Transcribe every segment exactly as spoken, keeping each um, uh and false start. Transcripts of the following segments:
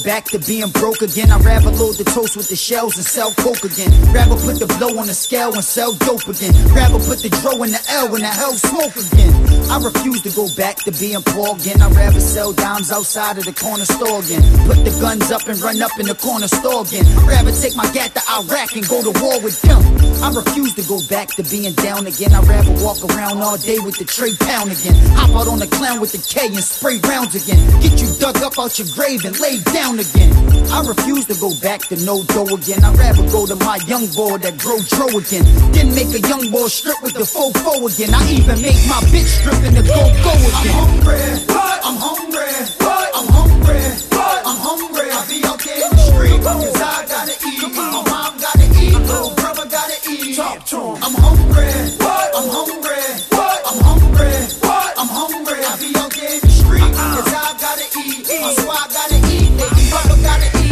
back to being broke again. I'd rather load the toast with the shells and sell coke again. Rather put the blow on the scale and sell dope again. Rather put the dro in the L and the hell smoke again. I refuse to go back to being poor again. I'd rather sell dimes outside of the corner store again. Put the guns up and run up in the corner store again. I'd rather take my gat to Iraq and go to war with them. I refuse to go back to being down again. I'd rather walk around all day with the tray pound again. Hop out on the clown with the K and spray rounds again. Get you dug up out your grave and laid down again. I refuse to go back to no dough again. I'd rather go to my young boy that grow dro again. Then make a young boy strip with the fofo again. I even make my bitch strip in the go-go again. I'm hungry, what? I'm hungry, what? I'm hungry, what? I'm hungry. I be out there in the street, cause I gotta eat. My mom gotta eat, little brother gotta eat. Talk to him. I'm hungry, what? I'm hungry, what? I'm hungry, what? I'm hungry. I be out there in the street, cause I gotta eat. My squad gotta eat, baby brother gotta eat.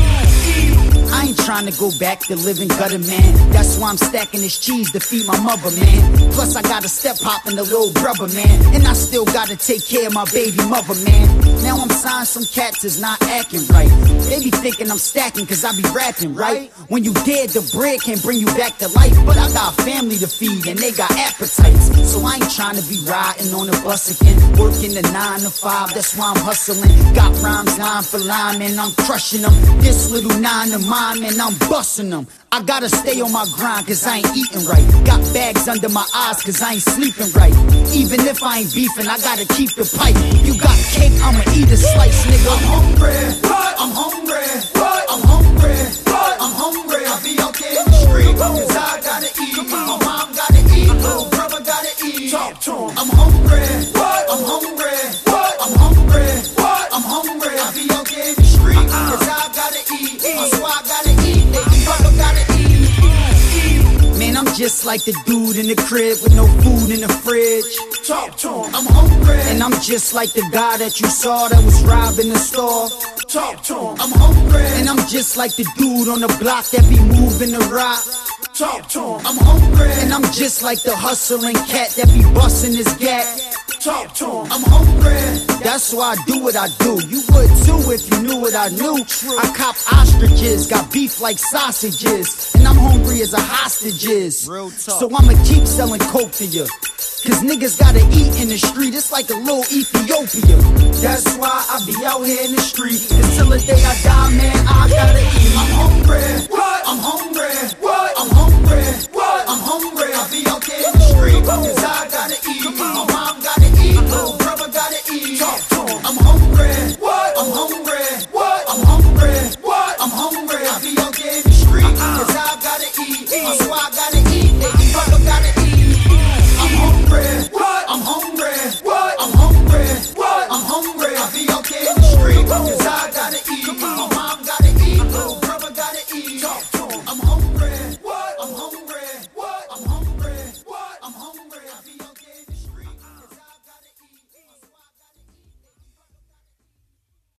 I ain't trying to go back to living gutter, man. That's why I'm stacking this cheese to feed my mother, man. Plus I got a step hop and a little brother, man. And I still gotta take care of my baby mother, man. Now I'm signed some cats is not acting right. They be thinking I'm stacking cause I be rapping, right? When you dead, the bread can bring you back to life. But I got a family to feed and they got appetites. So I ain't trying to be riding on the bus again. Working the nine to five, that's why I'm hustling. Got rhymes line for line, and I'm crushing them. This little nine to mine, and I'm busting them. I gotta stay on my grind cause I ain't eating right. Got bags under my eyes cause I ain't sleeping right. Even if I ain't beefing, I gotta keep the pipe. You got cake, I'ma eat a slice, nigga. I'm hungry, what? I'm hungry, what? I'm hungry, what? I'm hungry. I be out there in the street cause I gotta eat. My mom gotta eat, little brother gotta eat. Talk to him. I'm hungry, what? I'm hungry, what? I'm hungry, what? I'm hungry. I be out there in the street cause I gotta eat. My squad gotta eat, baby brother gotta eat. Man, I'm just like the dude in the crib with no food in the fridge. Talk to him. I'm hungry. And I'm just like the guy that you saw that was robbing the store. Talk to him. I'm hungry. And I'm just like the dude on the block that be moving the rock. Talk to him. I'm hungry. And I'm just like the hustling cat that be busting his gat. Talk to him. I'm hungry. That's why I do what I do. You would too if you knew what I knew. I cop ostriches, got beef like sausages, and I'm hungry as a hostage is. So I'ma keep selling coke to you. Cause niggas gotta eat in the street, it's like a little Ethiopia. That's why I be out here in the street. Until the day I die, man, I gotta eat. I'm hungry.